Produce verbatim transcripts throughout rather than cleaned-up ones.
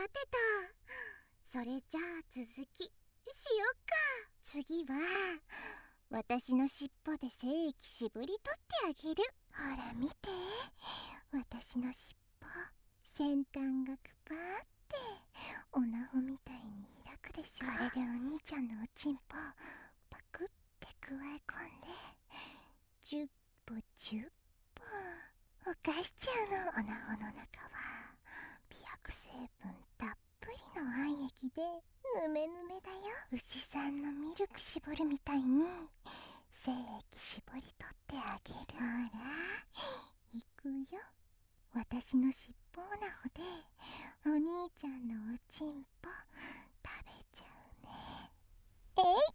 てと。それじゃあ続きしよっか。次は私の尻尾で精液絞り取ってあげる。ほら見て、私の尻尾、先端がくぱーっておなほみたいに開くでしょ。これでお兄ちゃんのおちんぽパクってくわえ込んでじゅっぽじゅっぽおかしちゃうの。おなほの中は美白成分たっぷりの愛液でぬめぬめだよ。牛さんのミルク絞るみたいに精液絞り取ってあげる。ほらいくよ。私の尻尾おなほでお兄ちゃんのおちんぽ食べちゃうね。えい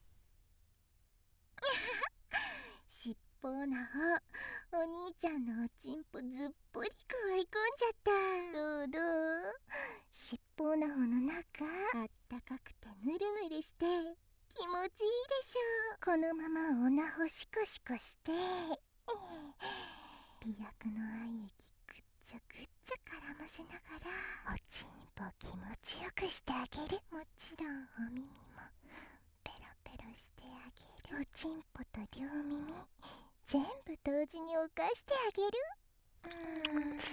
尻尾おなほ、お兄ちゃんのおちんぽずっぽりくわえ込んじゃった。どうどう？尻尾おなほの中あったかくてぬるぬるして気持ちいいでしょ。このままおなほシコシコして、えー、美白の愛液くっちょくっちょ絡ませながらおちんぽ気持ちよくしてあげる。もちろんお耳もペロペロしてあげる。おちんぽと両耳全部同時におかしてあげる。うーん、うんうんうん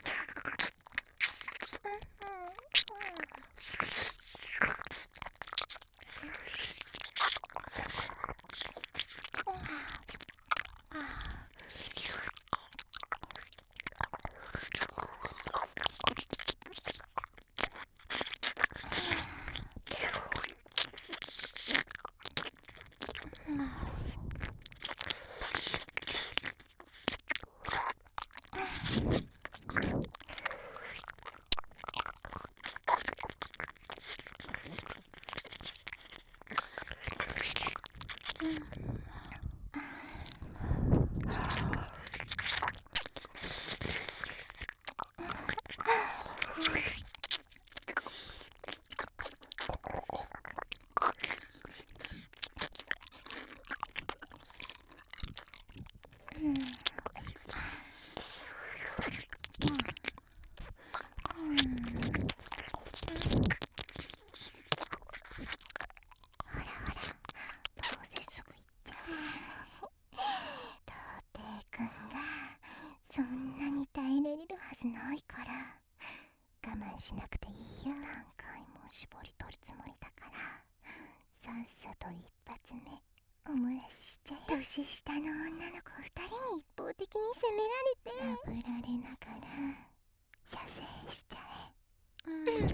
ないから我慢しなくていいよ。何回も絞り取るつもりだからさっさと一発目お漏らししちゃえ。年下の女の子ふたりに一方的に責められて、なぶられながら射精しちゃえ。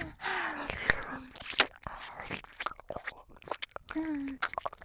うんうんうん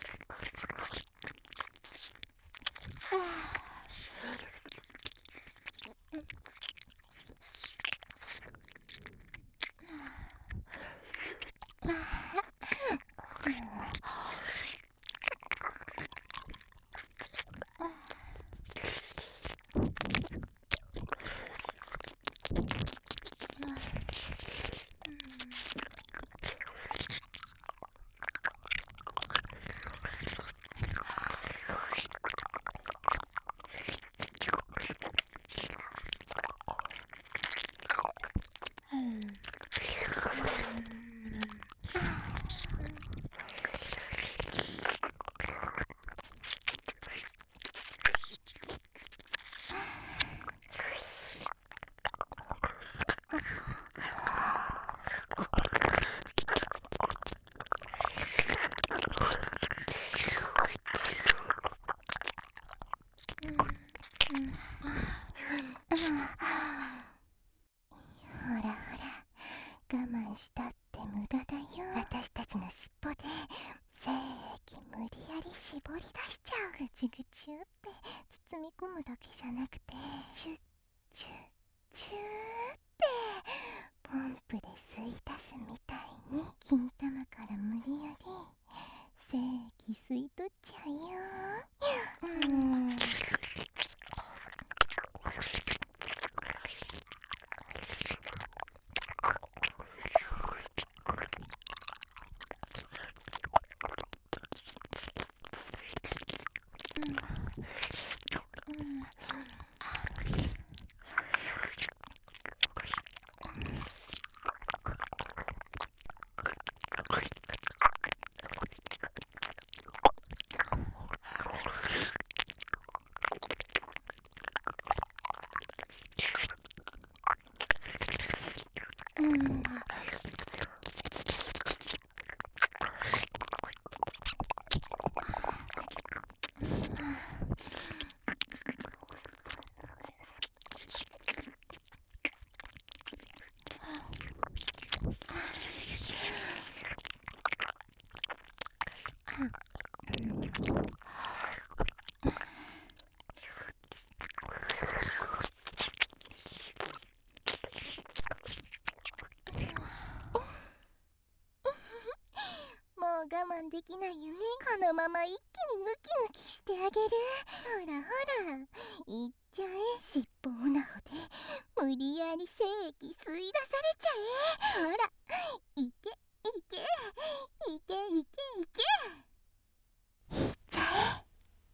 したって無駄だよ。私たちの尻尾で精液無理やり絞り出しちゃう。ぐちぐちゅって包み込むだけじゃなくてチュッチュッチューってポンプで吸い出すみたいに金玉から無理やり精液吸い取っちゃうよ。うーんうんもう我慢できないよね。このまま一気にムキムキしてあげる。ほらほら、いっちゃえ。尻尾オナホで無理やり精液吸い出されちゃえ。ほら、いけいけいけいけいけ。いっちゃえ。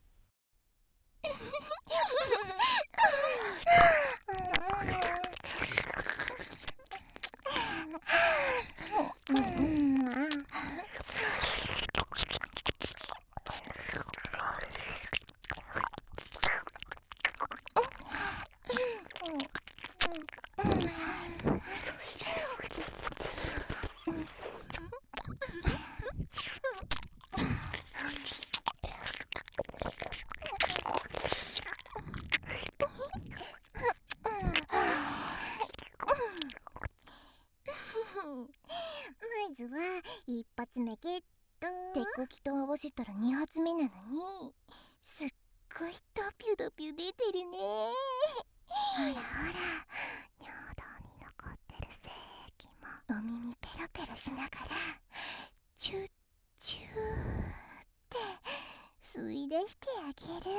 まずは一発目ゲット。手こきと合わせたら二発目なのにすっごいドピュドピュ出てるね。ほらほら、尿道に残ってる精液もお耳ペロペロしながらチュッチューって吸い出してあげる。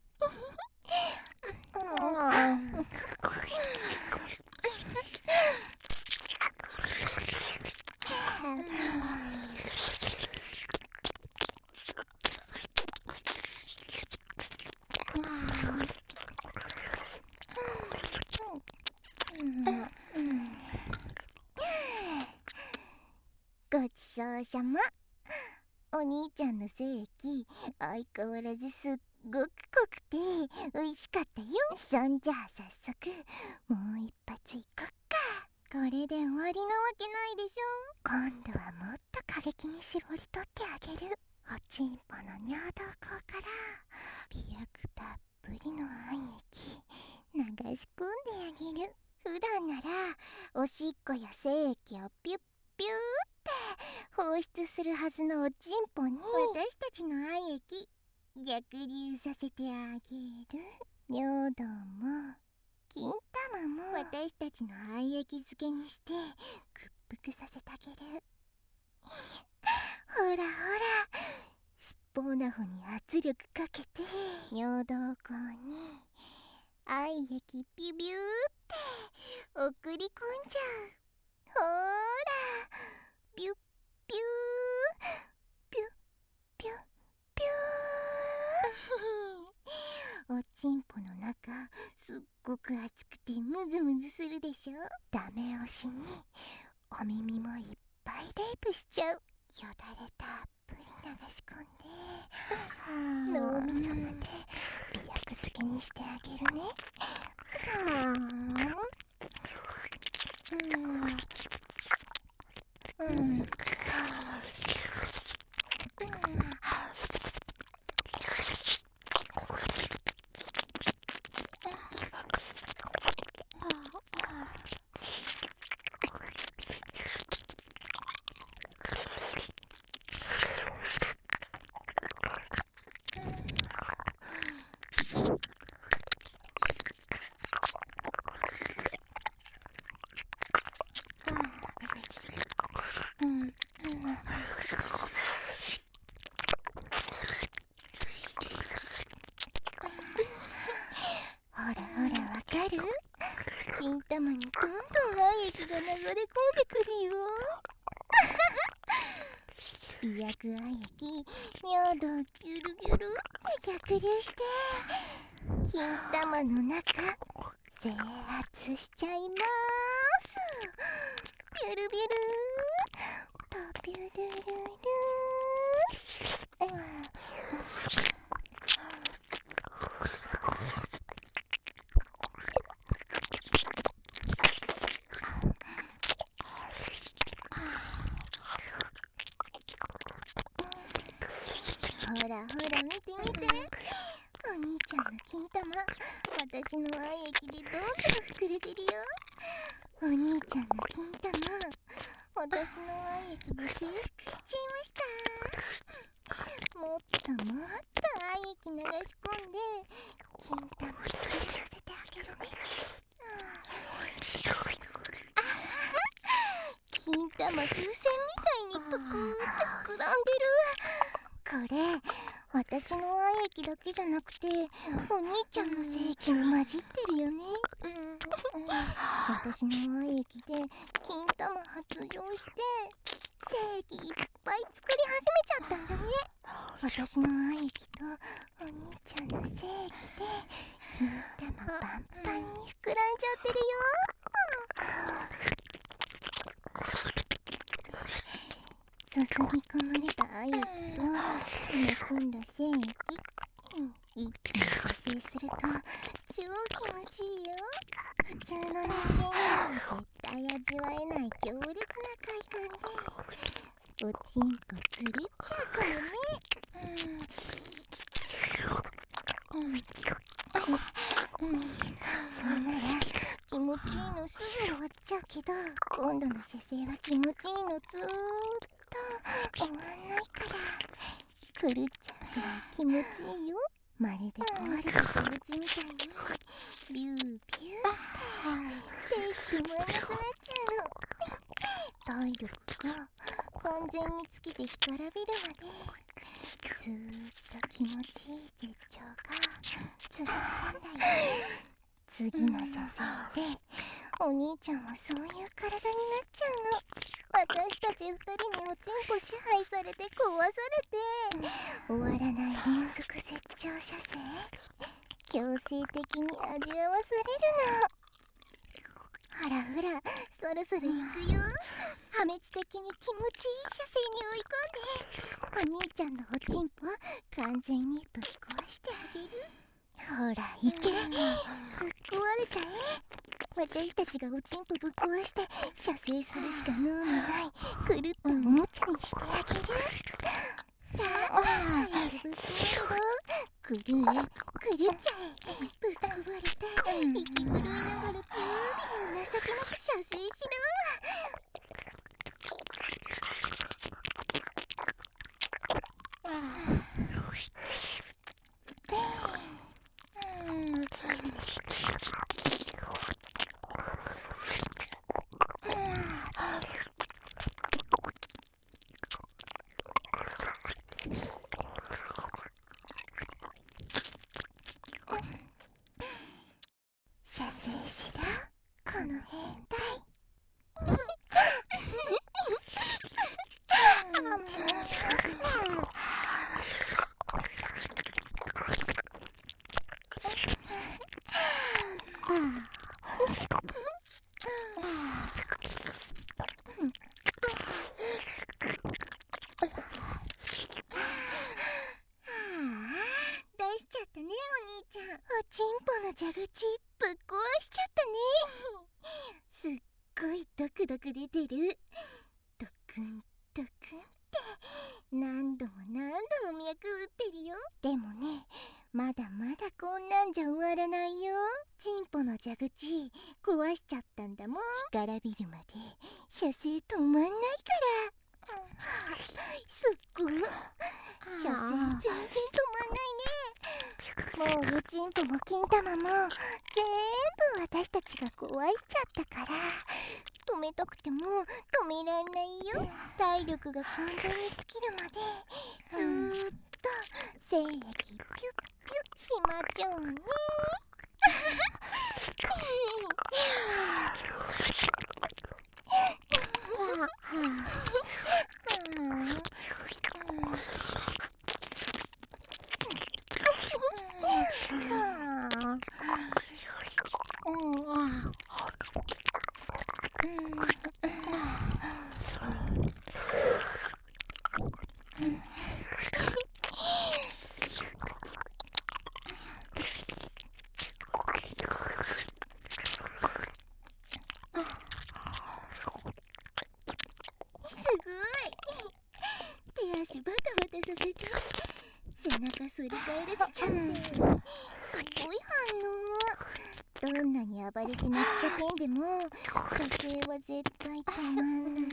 ごちそうさま。お兄ちゃんの精液相変わらずすっごく濃くて美味しかったよ。そんじゃあ早速もう一発いこっか。これで終わりなわけないでしょ。今度はもっと過激に絞り取ってあげる。おちんぽの尿道口から美薬たっぷりの愛液流し込んであげる。普段ならおしっこや精液をピュッピューって放出するはずのおちんぽに私たちの愛液逆流させてあげる。尿道も金玉も私たちの愛液漬けにして屈服させてあげる。ほらほら、尻尾オナホに圧力かけて尿道口に愛液ピュビューって送り込んじゃう。ほーら、ピュッピューピュッピュッピューおちんぽの中すっごく熱くてムズムズするでしょ。ダメ押しにお耳もいっぱいレイプしちゃう。よだれたっぷり流し込んで脳みそまで美薬漬けにしてあげるね。うんうんうんほらほら、わかる？金玉にどんどん愛液が流れ込んでくるよ。美薬愛液、尿道ギュルギュルって逆流して金玉の中制圧しちゃいます。ビュルビュルとビュルルル、うんらほら見て見て、お兄ちゃんの金玉、私の愛液でどんどん膨れてるよ。お兄ちゃんの金玉、私の愛液で征服しちゃいました。もっともっと愛液流し込んで金玉膨れさせてあげるね。金玉風船みたいにぷくーっと膨らんでる。これ私の愛液だけじゃなくてお兄ちゃんの精液も混じってるよね。私の愛液で金玉発情して精液いっぱい作り始めちゃったんだね。私の愛液とお兄ちゃんの精液で金玉パンパンに膨らんじゃってるよ。注ぎ込まれた愛液と詰め込んだ精液、一気に射精すると超気持ちいいよ。普通の人間じゃ絶対味わえない強烈な快感でおちんぽ狂っちゃうかもね。うんうんうん、そうなら気持ちいいのすぐ終わっちゃうけど、今度の射精は気持ちいいのずーっと終わんないから狂っちゃうくらい気持ちいいよ。まるで壊れた蛇口みたいにビュービューって制してもらえなくなっちゃうの。体力が完全に尽きて干からびるまでずーっと気持ちいい絶頂が続くんだよ。次の射精でお兄ちゃんはそういう体になっちゃうの。私たち二人におちんぽ支配されて壊されて終わらない連続絶頂射精、強制的に味わわされるの。ほらほら、そろそろ行くよ。破滅的に気持ちいい射精に追い込んでお兄ちゃんのおちんぽ完全にぶっ壊してあげる。ほら行け、ぶっ壊れちゃえ。私たちがおちんぽぶっ壊して射精するしか能のない狂ったおもちゃにしてあげる。さあ早くぶっ壊れろ。狂え狂っちゃえ。ぶっ壊れて息狂いながらビュービュー情けなく射精しろ。射精しろ、この変態。出しちゃったね、お兄ちゃん。おちんぽの蛇口ぶっ壊しちゃったね。すっごいドクドク出てる。ドクンドクンって何度も何度も脈打ってるよ。でもね、まだまだこんなんじゃ終わらないよ。チンポの蛇口壊しちゃったんだもん。干からびるまで射精止まんないから。すっごい射精全然止まんないね。もうおちんぽも金玉も全部私たちが壊しちゃったから止めたくても止めらんないよ。体力が完全に尽きるまでずーっと精液ピュッピュッしまっちゃうね。すごい。手足バタバタさせて精背中すり返らせちゃって、すごい反応。どんなに暴れて泣き叫んでも射精は絶対止まんないよ。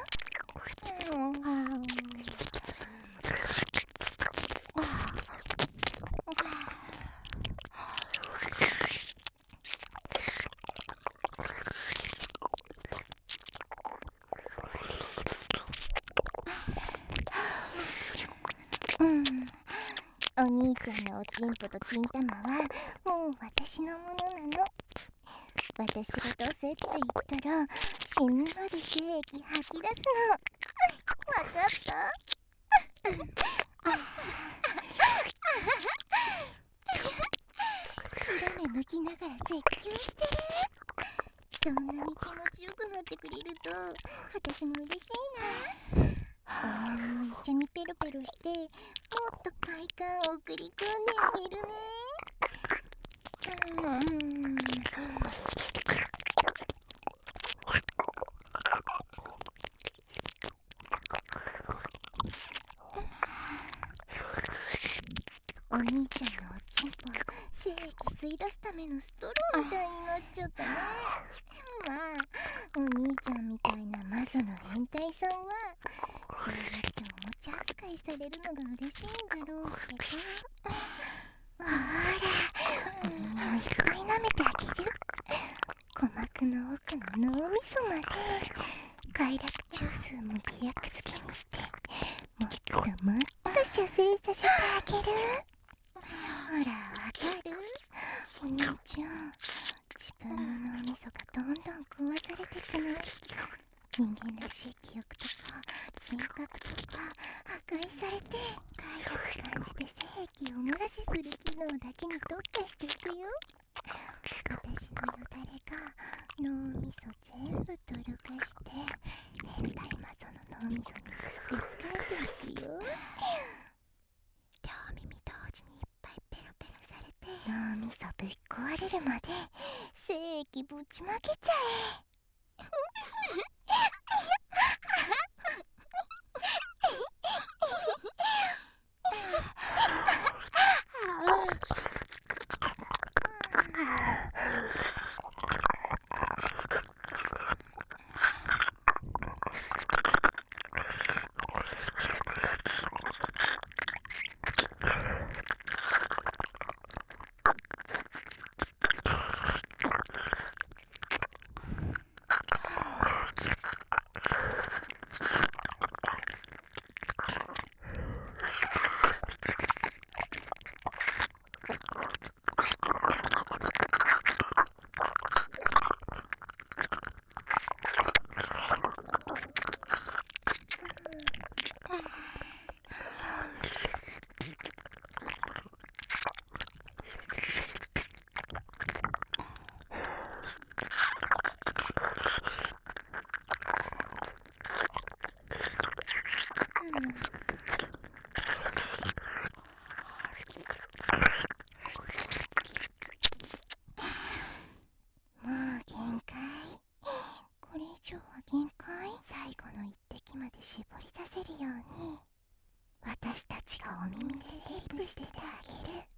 うん、お兄ちゃんのおちんぽと金玉はもう私のものなの。私が出せって言ったら死ぬまで精液吐き出すの。わかった？白目向きながら絶叫してる。そんなに気持ちよくなってくれると私も嬉しいな。お耳も一緒にペロペロしてもっと快感を送り込んであげるね。うん、お兄ちゃんのおちんぽ精液吸い出すためのストローみたいになっちゃったね。まあお兄ちゃんみたいな魔女の変態さんはそうやっておもちゃ扱いされるのが嬉しいんだろうけど。ほら、お耳をいっぱい舐めてあげる。鼓膜の奥の脳みそまで快楽中枢も飛躍付きにしてもっともっと射精させてあげる。ほら、わかる？お兄ちゃん、自分の脳みそがどんどん壊されてくの。人間らしい記憶とか人格とか破壊されて快楽感じて精液を漏らしする機能だけに特化していくよ。私のよだれが脳みそ全部とろかして変態魔女の脳みそにすっかんでいくよ。両耳同時にいっぱいペロペロされて脳みそぶっ壊れるまで精液ぶちまけちゃえ。限界？最後の一滴まで絞り出せるように私たちがお耳でレイプしててあげる。